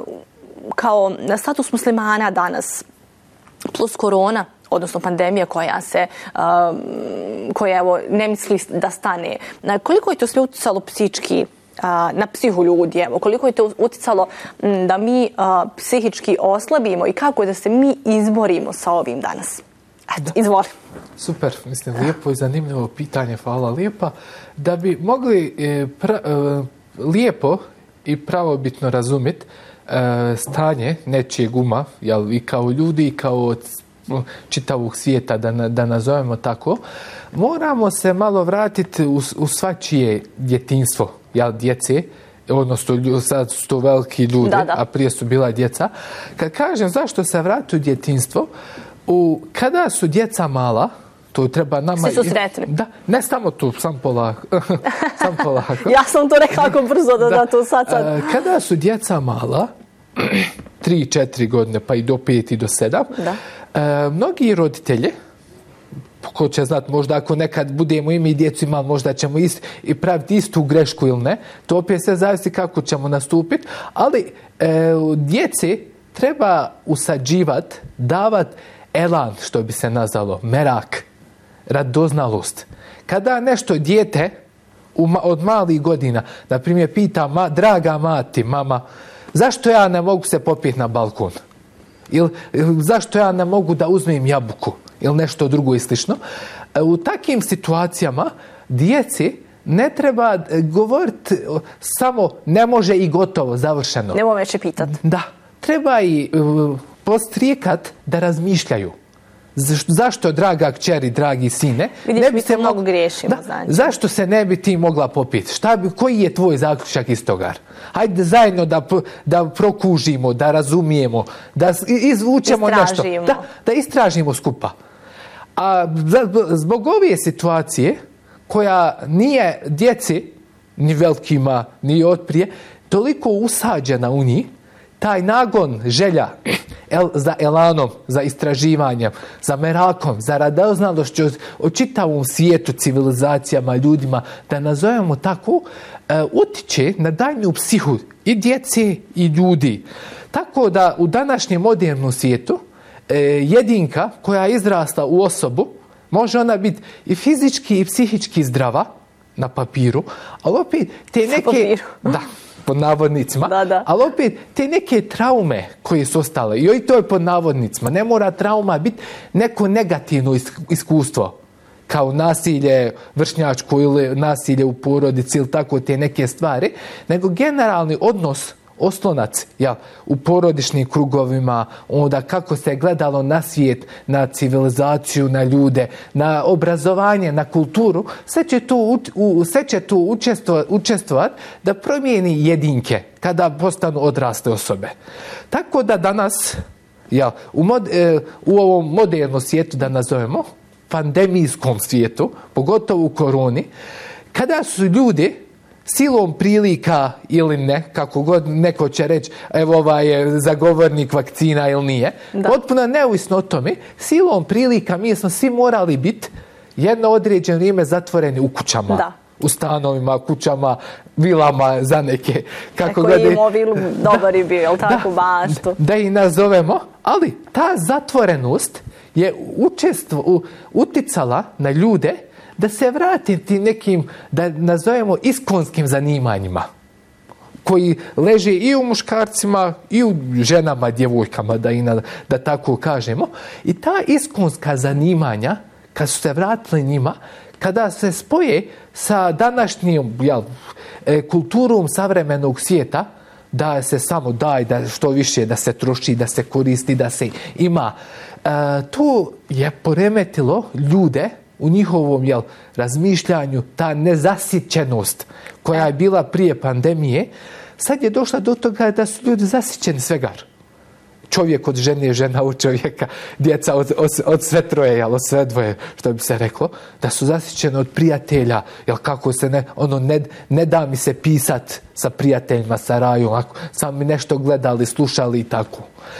kao status muslimana danas, plus korona, odnosno pandemija koja se, um, koja evo, ne misli da stane. Koliko je to sve utjecalo psički uh, na psihu ljudi, evo, koliko je to utjecalo m, da mi uh, psihički oslabimo i kako da se mi izborimo sa ovim danas? Eto, izvoli. Super, mislim, lijepo i zanimljivo pitanje, hvala lijepa. Da bi mogli e, pra, e, lijepo i pravobitno razumjeti e, stanje nečijeg uma, jel, i kao ljudi i kao čitavog svijeta, da, da nazovemo tako, moramo se malo vratiti u, u svačije djetinjstvo, jel, djece, odnosno sad su to veliki ljudi, da, da. A prije su bila djeca. Kad kažem zašto se vrati u djetinjstvo, u, kada su djeca mala, to treba nama... Svi su sretni. Da, ne samo tu, sam polako. sam polako. Ja sam to nekako brzo da, da, da to sad sad. Kada su djeca mala, tri, četiri godine, pa i do pet i do sedam, da. E, mnogi roditelji, ko će znati, možda ako nekad budemo i mi djecu imali, možda ćemo ist, i praviti istu grešku ili ne, to opet sve zavisi kako ćemo nastupiti, ali e, djeci treba usađivati, davati elan, što bi se nazvalo, merak, radoznalost. Kada nešto dijete u, od malih godina, na primjer, pita, ma, draga mati, mama, zašto ja ne mogu se popiti na balkon? Ili, ili zašto ja ne mogu da uzmem jabuku? Ili nešto drugo i slično. U takvim situacijama djeci ne treba govoriti samo ne može i gotovo, završeno. Nemo veće pitati. Da. Treba i uh, postrijekat da razmišljaju. Zašto, draga kćeri, dragi sine, vidiš, ne bi se mnogo griješimo, da, znači. Zašto se ne bi ti mogla popiti? Šta bi, koji je tvoj zaključak iz toga? Hajde zajedno da, da prokužimo, da razumijemo, da izvučemo nešto. Da, da istražimo skupa. A zbog ove situacije, koja nije djeci, ni velikima, ni otprije, toliko usađena u njih, taj nagon, želja el, za elanom, za istraživanjem, za merakom, za radoznalošću o čitavom svijetu, civilizacijama, ljudima, da nazovemo tako, e, utiče na daljnju psihu i djece i ljudi. Tako da u današnjem modernom svijetu e, jedinka koja je izrasla u osobu, može ona biti i fizički i psihički zdrava na papiru, ali opet te neke... Da, pod navodnicima, da, da. Ali opet te neke traume koje su ostale, i to je pod navodnicima, ne mora trauma biti neko negativno iskustvo, kao nasilje vršnjačko ili nasilje u porodici ili tako te neke stvari, nego generalni odnos, oslonac ja, u porodičnim krugovima, onda kako se gledalo na svijet, na civilizaciju, na ljude, na obrazovanje, na kulturu, sve će tu, u, sve će tu učestvovati učestvovat da promijeni jedinke kada postanu odrasle osobe. Tako da danas ja, u, mod, e, u ovom modernom svijetu, da nazovemo, pandemijskom svijetu, pogotovo u koroni, kada su ljudi silom prilika ili ne, kako god neko će reći, evo ovaj je zagovornik vakcina ili nije, da. Potpuno neovisno o tome, silom prilika mi smo svi morali biti jedno određeno vrijeme zatvoreni u kućama. Da. U stanovima, kućama, vilama za neke. Kako Neko imao vilu, dobar je bio, tako da, baštu. Da ih nazovemo, ali ta zatvorenost je učestvo, uticala na ljude da se vrati tim nekim, da nazovemo, iskonskim zanimanjima koji leže i u muškarcima i u ženama, djevojkama, da, i na, da tako kažemo. I ta iskonska zanimanja, kad su se vratili njima, kada se spoje sa današnjom jel, kulturom savremenog svijeta, da se samo daj, da što više da se troši, da se koristi, da se ima, e, to je poremetilo ljude u njihovom jel, razmišljanju, ta nezasićenost koja je bila prije pandemije, sad je došla do toga da su ljudi zasićeni svegar. Čovjek od žene, žena od čovjeka, djeca od, od, od sve troje, jel, od sve dvoje, što bi se reklo, da su zasićeni od prijatelja, jel, kako se ne, ono, ne, ne da mi se pisat sa prijateljima, sa rajom, ako sam mi nešto gledali, slušali i tako.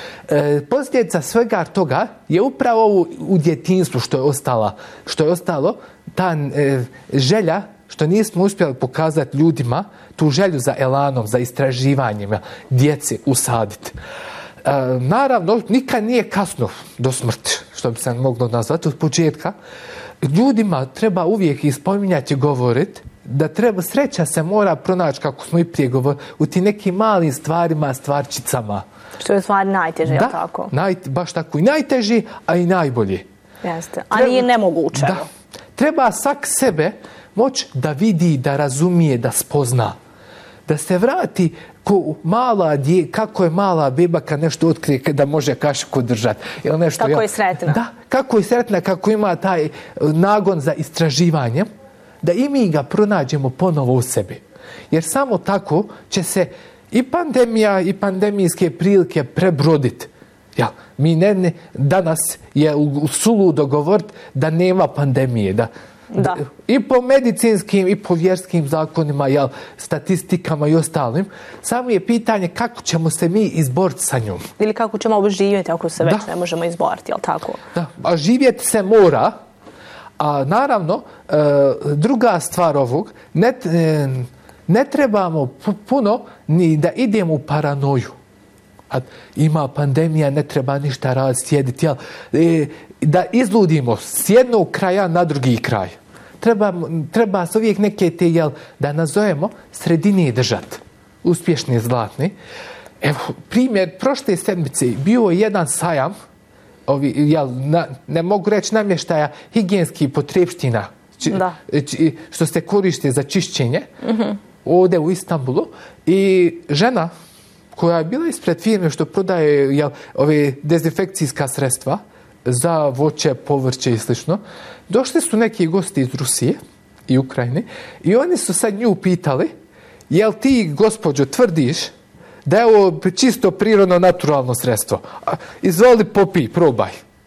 E, posljedica svega toga je upravo u, u djetinjstvu što je ostala, što je ostalo, ta e, želja, što nismo uspjeli pokazati ljudima, tu želju za elanom, za istraživanjima, djece usaditi. E, naravno, nikad nije kasno do smrti, što bi se moglo nazvati od početka. Ljudima treba uvijek ispominjati i govoriti da treba, sreća se mora pronaći, kako smo i prije govorili, u tim nekim malim stvarima, stvarčicama. Što je u stvari najteže, da, je tako? Naj, baš tako i najteži, a i najbolji. Jeste, a treba, nije nemoguće. Da, treba svak sebe moći da vidi, da razumije, da spozna. Da se vrati ko mala dje, kako je mala beba kad nešto otkrije da može kašiku držati. Ili nešto, kako jel, je sretna. Da, kako je sretna, kako ima taj nagon za istraživanje, da i mi ga pronađemo ponovo u sebi. Jer samo tako će se i pandemija i pandemijske prilike prebroditi. Ja, mi ne, ne, danas je u, u suludo govoriti da nema pandemije. Da, da. I po medicinskim i po vjerskim zakonima, jel, statistikama i ostalim. Samo je pitanje kako ćemo se mi izboriti sa njom. Ili kako ćemo živjeti ako se već da. ne možemo izboriti, jel tako? Da, a živjeti se mora. A naravno, e, druga stvar ovog, ne, e, ne trebamo puno ni da idemo u paranoju. A ima pandemija, ne treba ništa raditi, sjediti, jel? E, da izludimo s jednog kraja na drugi kraj. Treba, treba se uvijek neke te, jel, da nazovemo, sredine držati. Uspješne, zlatne. Evo, primjer, prošle sedmice bio je jedan sajam, ovi, jel, na, ne mogu reći namještaja, higijenskih potrepština, či, či, što se koriste za čišćenje, mm-hmm. ovdje u Istanbulu. I žena koja je bila ispred firme što prodaje, jel, ove dezinfekcijska sredstva za voće, povrće i slično, došli su neki gosti iz Rusije i Ukrajine i oni su sad nju pitali, jel ti, gospođo, tvrdiš da je ovo čisto prirodno naturalno sredstvo? Izvoli, popij, probaj.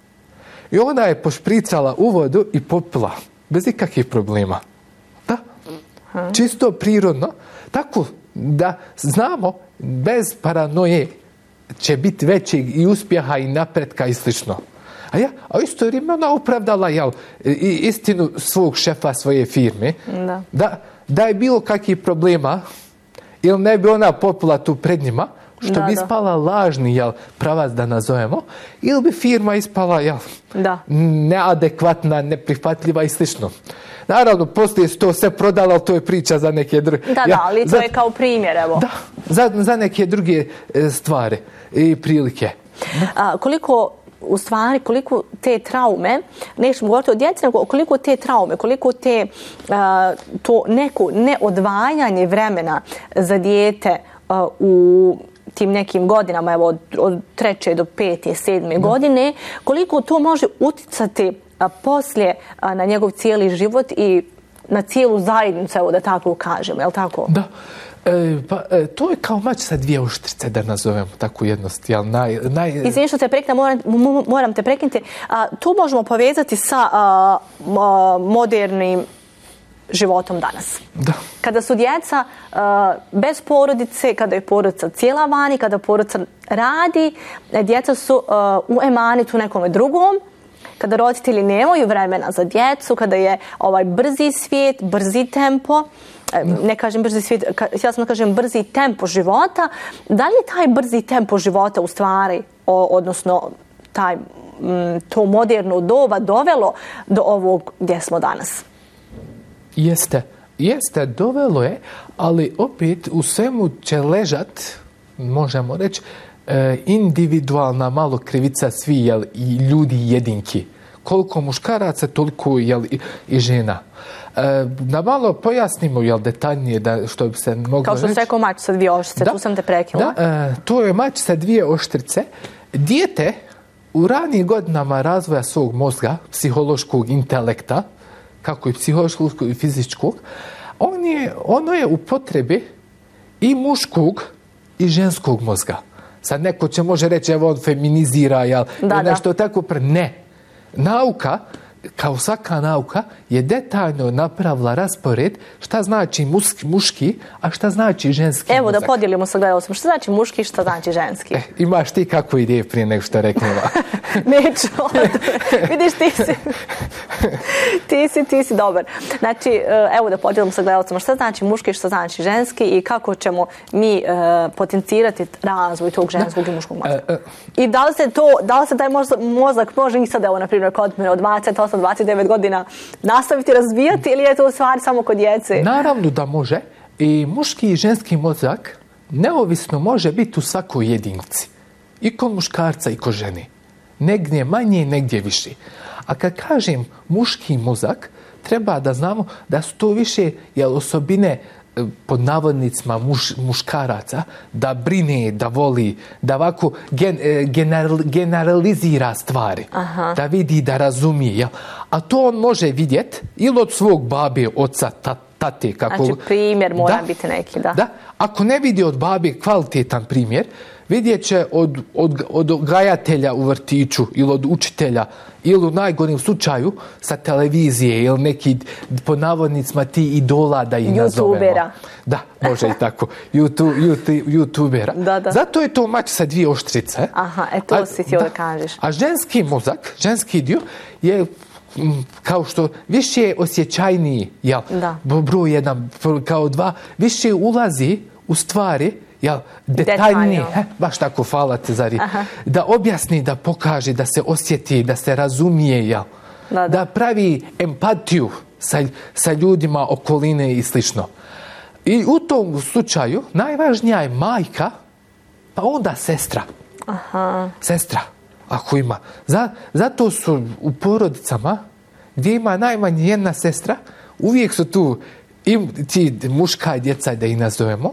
I ona je pošpricala u vodu i popila, bez ikakvih problema. Da, čisto prirodno, tako da znamo, bez paranoje, će biti većeg i uspjeha i napretka i slično. A ja, a isto vrijeme ona opravdala jel, istinu svog šefa svoje firme. Da. Da, da je bilo kakvih problema, ili ne bi ona popila tu pred njima, što da, bi ispala lažni jel, pravac da nazovemo, ili bi firma ispala jel, da. neadekvatna, neprihvatljiva i slično. Naravno, poslije su to sve prodala, ali to je priča za neke druge... Da, ja, da, ali to za, je kao primjer, evo. Da, za, za neke druge stvari i prilike. A, koliko... u stvari koliko te traume, nećemo govoriti o djeci, nego koliko te traume, koliko te uh, to neko neodvajanje vremena za dijete uh, u tim nekim godinama, evo od, od treće do pete, sedme no. godine, koliko to može uticati uh, poslije uh, na njegov cijeli život i na cijelu zajednicu, evo da tako kažemo, je li tako? Da. E, pa, e, to je kao mač sa dvije oštrice, da nazovemo tako jednost. Jel, naj, naj... Izvini što te prekinem, moram, moram te prekinuti. A, tu možemo povezati sa a, a, modernim životom danas. Da. Kada su djeca a, bez porodice, kada je porodica cijela vani, kada porodica radi, djeca su a, u emanitu nekome drugom, kada roditelji nemaju vremena za djecu, kada je ovaj brzi svijet, brzi tempo, ne kažem brzi svijet, ja sam da kažem brzi tempo života, da li je taj brzi tempo života u stvari, odnosno taj, to moderno doba dovelo do ovog gdje smo danas? Jeste, jeste, dovelo je, ali opet u svemu će ležat, možemo reći, individualna malo krivica svi jel, i ljudi jedinki. Koliko muškaraca, toliko jel, i, i žena. E, da malo pojasnimo jel, detaljnije da, što bi se moglo reći. Kao što se rekao mač sa dvije oštrice, da, tu sam te prekinula. Da, e, to je mač sa dvije oštrice. Dijete u ranijim godinama razvoja svog mozga, psihološkog intelekta, kako i psihološkog i fizičkog, on je, ono je u potrebi i muškog i ženskog mozga. Sad neko će može reći, evo on feminizira, jel, da, nešto da. tako. Ne. Nauka, kao svaka nauka, je detaljno napravila raspored šta znači muški, muški a šta znači ženski Evo mozak. Da podijelimo sa gledalcem. Šta znači muški, šta znači ženski? E, imaš ti kako ideje prije nego što reknula? Neću. Vidiš, ti si, ti si, ti si dobar. Znači, evo da podijelimo sa gledalcem. Šta znači muški, šta znači ženski i kako ćemo mi uh, potencirati razvoj tog ženskog da. i muškog mozga? Uh, uh. I da li se to, da li se taj mozak može i sad, evo, na primjer, kod mene od dvadeset osam do dvadeset devet godina nastaviti razvijati ili je to u stvari samo kod djece? Naravno da može. I muški i ženski mozak neovisno može biti u svakoj jedinici. I kod muškarca i kod žene. Negdje manje, negdje više. A kad kažem muški mozak, treba da znamo da su to više jel, osobine pod navodnicima muš, muškaraca, da brine, da voli, da ovako gen, general, generalizira stvari. Aha. Da vidi, da razumije. Jel? A to on može vidjeti ili od svog babe, oca, tat, tate. Kako... Znači primjer mora da, biti neki, da. Da. Ako ne vidi od babe kvalitetan primjer, vidjet će od, od, od gajatelja u vrtiću ili od učitelja ili u najgorim slučaju sa televizije ili neki po navodnicima ti idola da ih nazovemo. YouTubera. Da, može i tako. YouTube, YouTube, YouTubera. Da, da. Zato je to mač sa dvije oštrice. Aha, e to a, si ti ovdje kažeš. A ženski mozak, ženski dio je kao što više je osjećajniji, jel? Da. Broj jedan, kao dva, više ulazi u stvari, jel, detaljnije, he, baš tako, hvala te za riječ, da objasni, da pokaže, da se osjeti, da se razumije, jel? Da, da. Da pravi empatiju sa, sa ljudima okoline i slično. I u tom slučaju najvažnija je majka, pa onda sestra. Aha. Sestra, ako ima. Za, zato su u porodicama gdje ima najmanje jedna sestra, uvijek su tu i ti muška djeca, da ih nazovemo,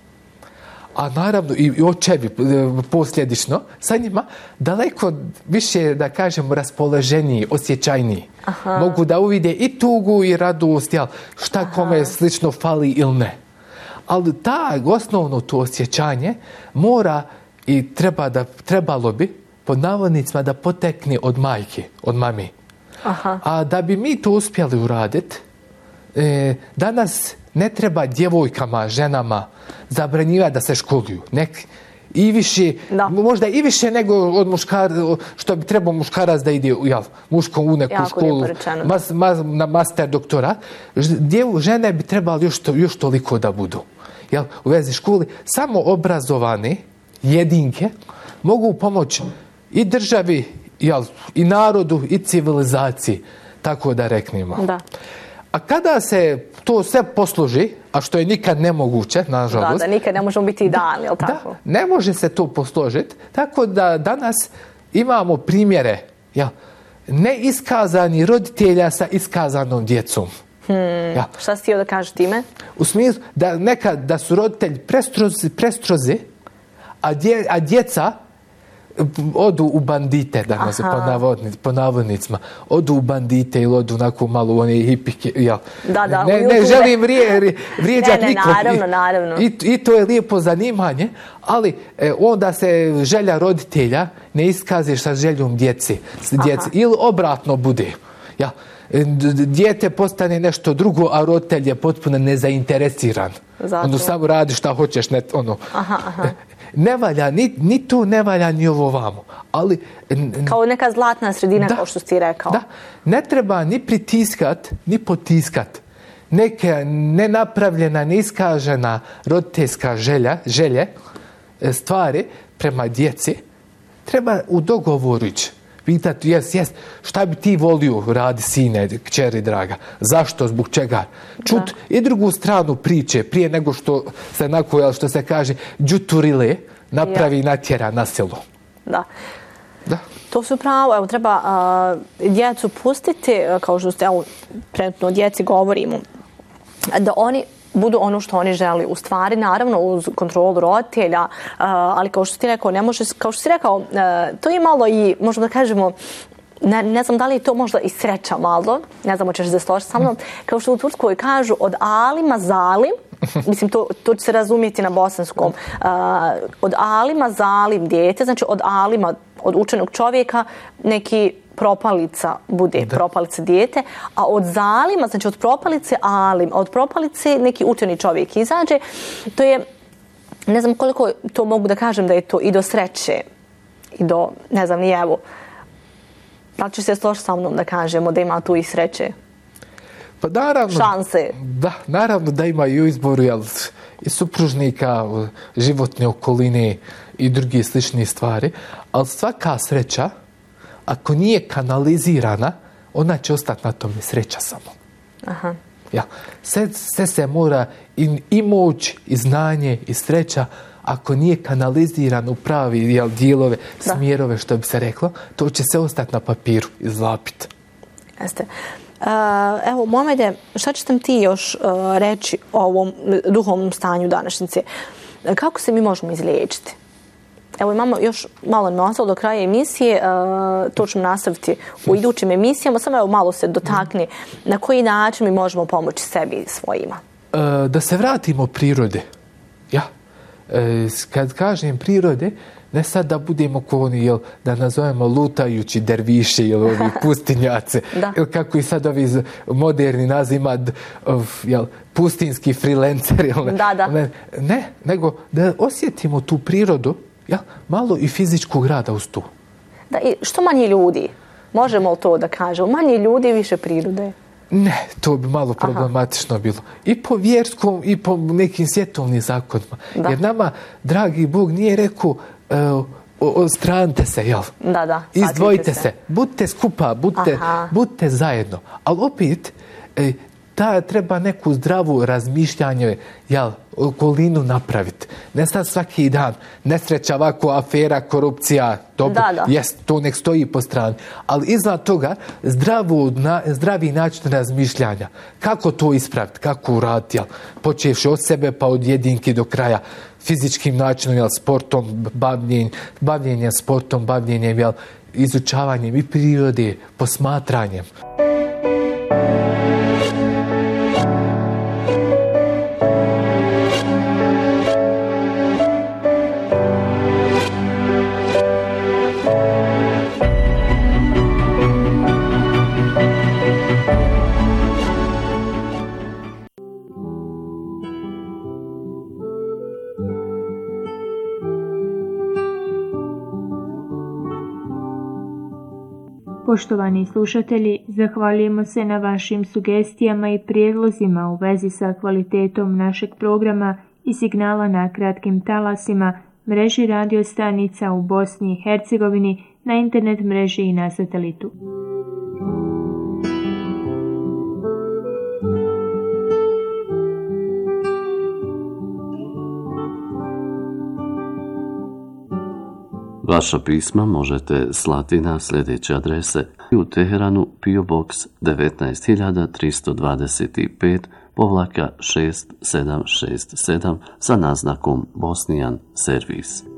a naravno i očevi posljedično sa njima daleko više, da kažemo, raspoloženiji, osjećajniji. Aha. Mogu da uvide i tugu i radost, jel, šta Aha. kome slično fali ili ne. Ali ta osnovno to osjećanje mora i treba da, trebalo bi pod navodnicima da potekne od majke, od mami. Aha. A da bi mi to uspjeli uraditi, e, danas ne treba djevojkama, ženama zabranjivati da se školuju. Nek i više, da. možda i više nego od muškara, što bi trebao muškarac da ide jel, muškom u neku jako školu, mas, mas, na master doktora, djevu žene bi trebali još, to, još toliko da budu. Jel, u vezi školi, samo obrazovane jedinke mogu pomoći i državi, jel, i narodu, i civilizaciji, tako da reknemo. Da. A kada se to sve posloži, a što je nikad nemoguće, nažalost. Da, da nikad ne možemo biti idealni, jel tako? Da, ne može se to posložiti, tako da danas imamo primjere, jel, neiskazani roditelja sa iskazanom djecom. Hmm, ja. Šta si htio da kažeš time? U smislu da nekad da su roditelji prestrozi, prestrozi a, dje, a djeca odu u bandite, danas po, navodni, po navodnicima, odu u bandite ili odu onako malo u one hipike, ja. Da, da, ne, ne želim vrije, vrijeđati nikog. Naravno, naravno. I, I to je lijepo zanimanje, ali e, onda se želja roditelja ne iskaže sa željom djece, djece ili obratno bude. Ja. Dijete postane nešto drugo, a roditelj je potpuno nezainteresiran. Ono samo radi šta hoćeš, ne, ono. Aha, aha. Ne valja, ni, ni to ne valja, ni ovo vamo. Ali, kao neka zlatna sredina, da, kao što si rekao. Da, ne treba ni pritiskat, ni potiskat. Neka nenapravljena, neiskažena roditeljska želja, želje, stvari prema djeci, treba u dogovoru ići. Pitati, jes, jes, šta bi ti volio radi, sine, kćeri draga? Zašto, zbog čega? Čut da. I drugu stranu priče, prije nego što se nakojel, što se kaže, džuturile, napravi, ja. Natjera na selo. Da. Da. To su pravo, evo, treba uh, djecu pustiti, kao što ste, evo, trenutno o djeci govorimo, da oni budu ono što oni želi u stvari, naravno uz kontrolu roditelja, uh, ali kao što ti rekao, ne može, kao što si rekao, uh, to je malo i, možemo da kažemo, ne, ne znam da li je to možda i sreća malo, ne znam, hoćeš da složiš sa mnom, kao što u Turskoj kažu od alima zalim, mislim, to, to će se razumjeti na bosanskom, uh, od alima zalim dijete, znači od alima, od učenog čovjeka, neki propalica bude, da. Propalica dijete, a od zalima, znači od propalice alim, a od propalice neki učeni čovjek izađe. To je, ne znam koliko to mogu da kažem da je to i do sreće, i do, ne znam, ni evo. Da će se složiti sa mnom da kažemo da ima tu i sreće? Pa naravno, šanse. Da, naravno da ima i u izboru, jel, i supružnika, životne okoline i druge slične stvari, ali svaka sreća, ako nije kanalizirana, ona će ostati na tome sreća samo. Aha. Ja. Sve, sve se mora i, i moć, i znanje, i sreća, ako nije kanaliziran u pravi, jel, dijelove, da. Smjerove, što bi se reklo, to će se ostati na papiru i zlapiti. Jeste. Uh, evo, Momede, šta ćeš nam ti još uh, reći o ovom duhovnom stanju današnjice? Kako se mi možemo izliječiti? Evo, imamo još malo nam ostalo do kraja emisije, uh, to ćemo nastaviti u idućim emisijama, samo evo malo se dotakne na koji način mi možemo pomoći sebi i svojima. Uh, da se vratimo prirode. Ja. Uh, kad kažem prirode, ne sad da budemo ko oni, jel, da nazovemo lutajući derviše ili ovi pustinjace, ili kako i sad ovi moderni nazima, jel, pustinski freelancer. Jel, da, da. Ne, ne, nego da osjetimo tu prirodu, jel, malo i fizičkog rada uz tu. Da, i što manje ljudi? Možemo li to da kažemo? Manje ljudi, više prirode? Ne, to bi malo problematično Aha. bilo. I po vjerskom, i po nekim svjetovnim zakonima. Da. Jer nama, dragi Bog, nije rekao uh, ostranite se, jel? Da, da. Izdvojite se. se. Budite skupa, budite, budite zajedno. Ali opet, eh, ta treba neku zdravu razmišljanje, jel, okolinu napraviti. Ne sad svaki dan, nesreća, ovako, afera, korupcija, dobro, da, da. jest, to nek stoji po strani. Ali iznad toga, zdravu, na, zdravi način razmišljanja. Kako to ispraviti, kako uraditi, jel? Počevši od sebe pa od jedinki do kraja, fizičkim načinom, jel, sportom, bavljenjem, bavljenjem sportom, bavljenjem, jel, izučavanjem i prirode, posmatranjem. Poštovani slušatelji, zahvaljujemo se na vašim sugestijama i prijedlozima u vezi sa kvalitetom našeg programa i signala na kratkim talasima, mreži radio stanica u Bosni i Hercegovini, na internet mreži i na satelitu. Vaša pisma možete slati na sljedeće adrese: u Teheranu P O Box devetnaest hiljada tristo dvadeset pet povlaka šest sedam šest sedam sa naznakom Bosnian Servis.